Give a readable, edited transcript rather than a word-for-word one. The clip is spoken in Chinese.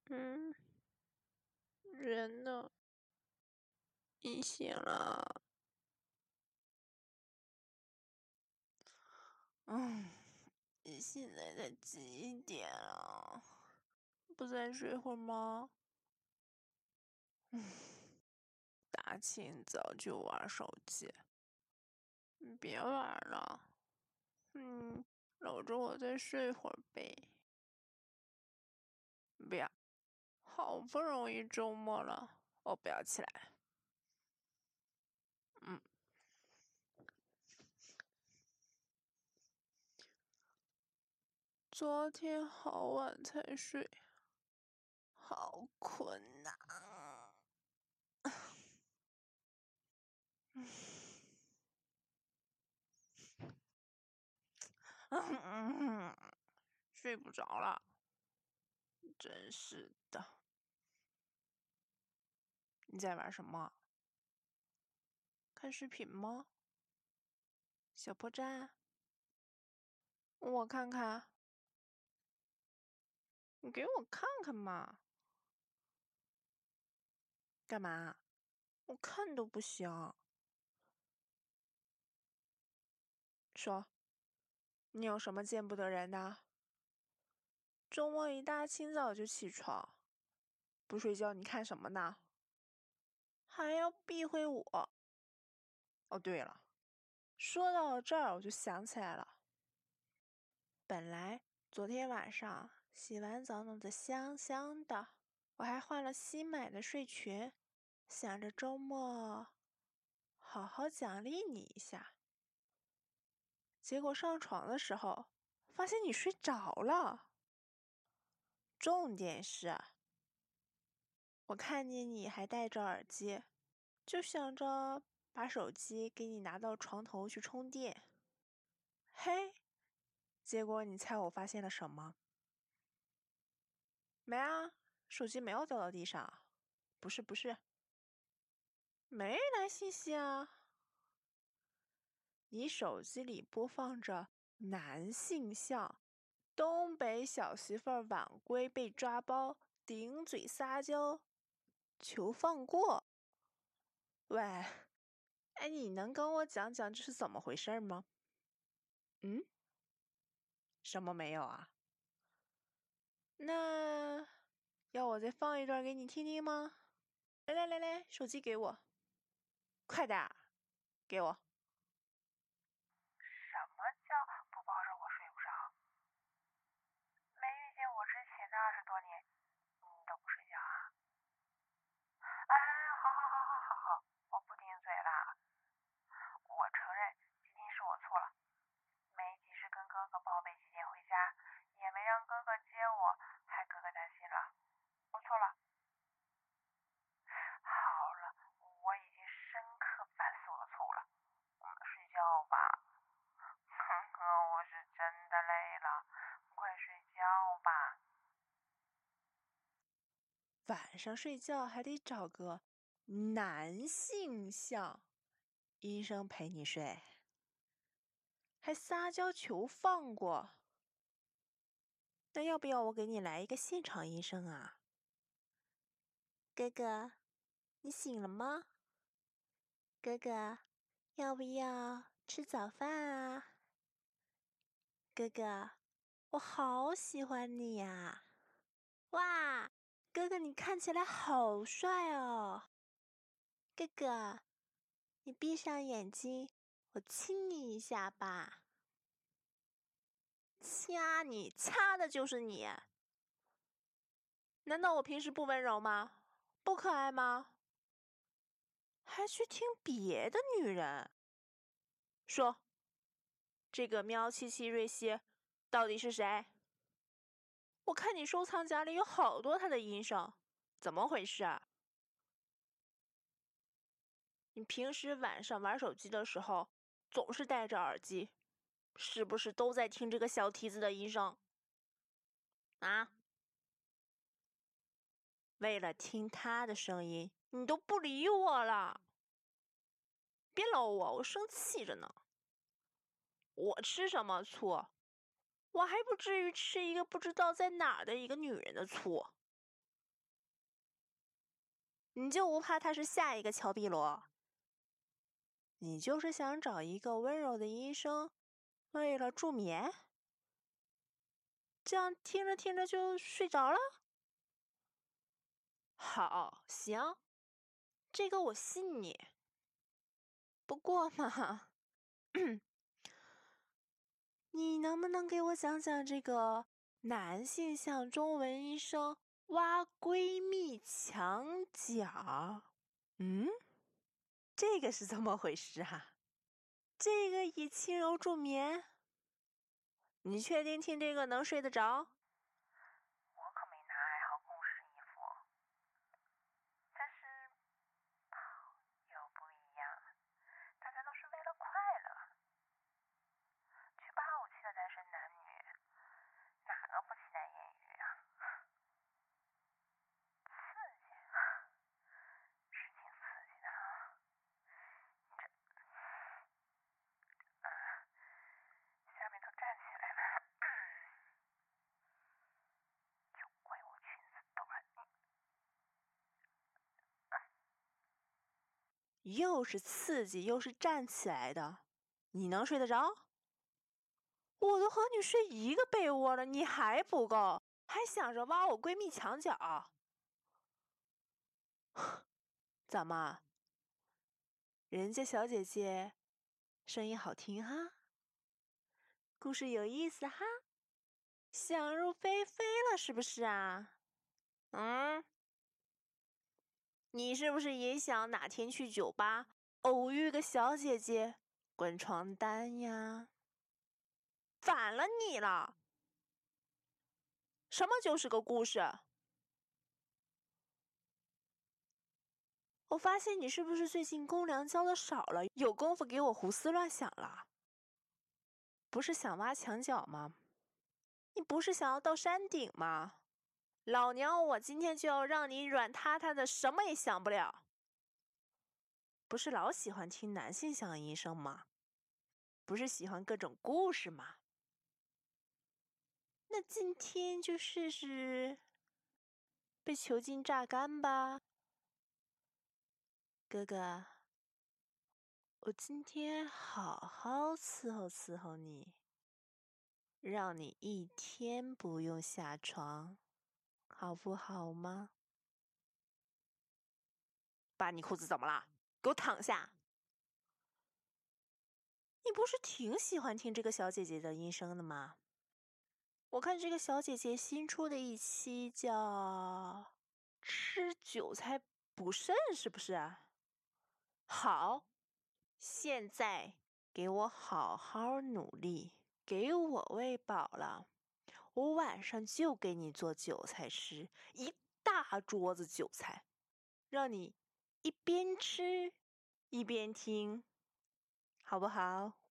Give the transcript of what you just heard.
人呢？你醒了？你现在才几点了？不再睡会儿吗？大清早就玩手机，你别玩了。搂着我再睡会儿呗。不要，好不容易周末了，我不要起来。昨天好晚才睡，好困呐。睡不着了，真是的。你在玩什么？看视频吗？小破站？我看看。你给我看看嘛。干嘛？我看都不行。说，你有什么见不得人的？周末一大清早就起床，不睡觉你看什么呢？还要避讳我。哦，对了，说到这儿我就想起来了，本来昨天晚上洗完澡弄得香香的，我还换了新买的睡裙，想着周末好好奖励你一下。结果上床的时候发现你睡着了。重点是，我看见你还戴着耳机，就想着把手机给你拿到床头去充电。嘿，结果你猜我发现了什么？没啊，手机没有掉到地上。不是，没来信息啊。你手机里播放着男性向，东北小媳妇儿晚归被抓包，顶嘴撒娇，求放过。喂，哎，你能跟我讲讲这是怎么回事吗？什么没有啊？那要我再放一段给你听听吗？来，手机给我，快点儿，给我。 什么叫不抱着我睡不着？没遇见我之前的20多年，你都不睡觉啊？哎，好，我不顶嘴了。我承认今天是我错了，没及时跟哥哥报备几点回家，也没让哥哥接我，害哥哥担心了。我错了。好了，我已经深刻反思我的错误了。我们睡觉吧。我是真的累了，快睡觉吧。 晚上睡觉还得找个男性向医生陪你睡，还撒娇求放过。那要不要我给你来一个现场医生啊？哥哥，你醒了吗？哥哥，要不要吃早饭啊？哥哥，我好喜欢你呀！哇，哥哥你看起来好帅哦！哥哥，你闭上眼睛，我亲你一下吧。掐你，掐的就是你。难道我平时不温柔吗？不可爱吗？还去听别的女人说，这个喵七七瑞希到底是谁？我看你收藏夹里有好多他的音声，怎么回事啊？你平时晚上玩手机的时候总是戴着耳机，是不是都在听这个小蹄子的音声？啊？为了听他的声音，你都不理我了。别搂我，我生气着呢。我吃什么醋？我还不至于吃一个不知道在哪儿的一个女人的醋。 你就不怕他是下一个乔碧罗？你就是想找一个温柔的医生，为了助眠？这样听着听着就睡着了？好，行，这个我信你。不过嘛，你能不能给我讲讲这个男性向中文医生挖闺蜜墙角？这个是怎么回事啊？这个以轻柔助眠？你确定听这个能睡得着？ 我可没拿爱好公示衣服，但是又不一样，大家都是为了快乐。去85期的单身男女，哪个不期待艳遇啊？刺激，是挺刺激的啊！你这，下面都站起来了，就怪我裙子短。 又是刺激又是站起来的，你能睡得着？我都和你睡一个被窝了，你还不够，还想着挖我闺蜜墙角？怎么？人家小姐姐声音好听哈，故事有意思哈，想入非非了是不是啊？你是不是也想哪天去酒吧偶遇个小姐姐滚床单呀？反了你了！什么就是个故事？我发现你是不是最近公粮交的少了，有功夫给我胡思乱想了？不是想挖墙角吗？你不是想要到山顶吗？老娘我今天就要让你软塌塌的，什么也想不了。不是老喜欢听男性向医生吗？不是喜欢各种故事吗？那今天就试试被囚禁榨干吧。哥哥，我今天好好伺候伺候你，让你一天不用下床，好不好吗？爸，你裤子怎么了？给我躺下！你不是挺喜欢听这个小姐姐的音声的吗？我看这个小姐姐新出的一期叫《吃韭菜补肾》，是不是？好，现在给我好好努力，给我喂饱了，我晚上就给你做韭菜吃，一大桌子韭菜，让你一边吃一边听，好不好？